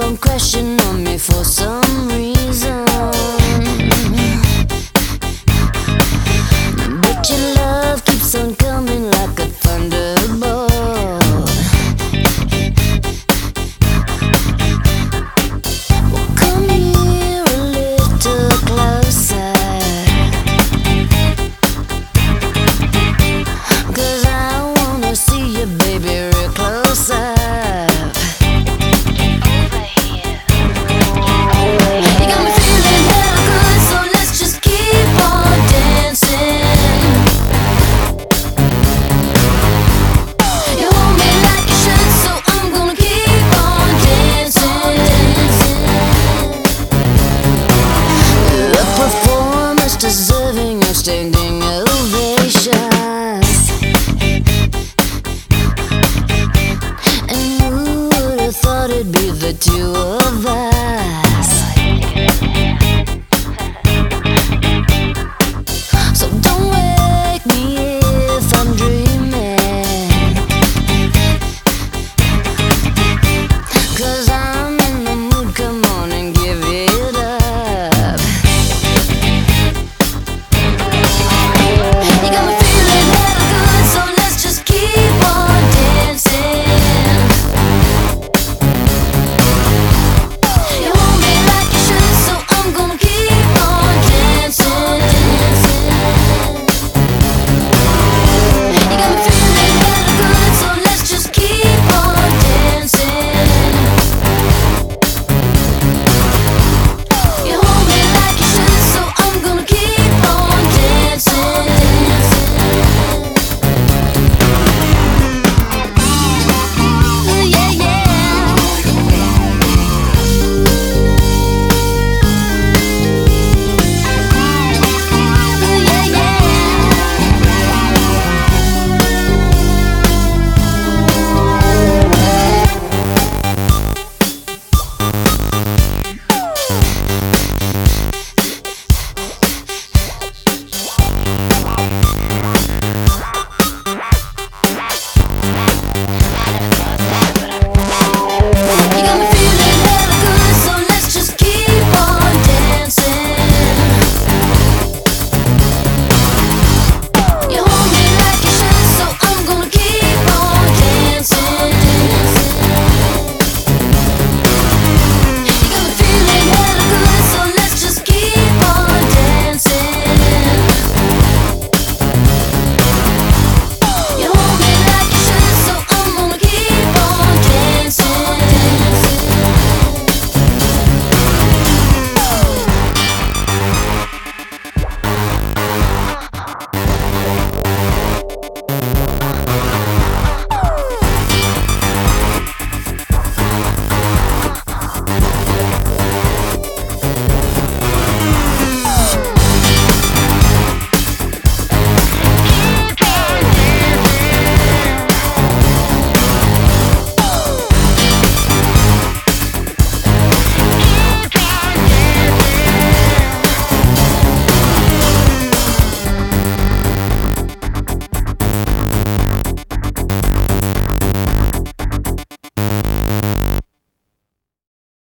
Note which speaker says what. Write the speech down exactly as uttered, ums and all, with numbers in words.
Speaker 1: come crashing on me for some reason. But your love keeps on coming like a thunderbolt. Well, come here a little closer, 'cause I wanna see you, baby, real close up. Deserving of standing ovations. And who would have thought it'd be the two of us?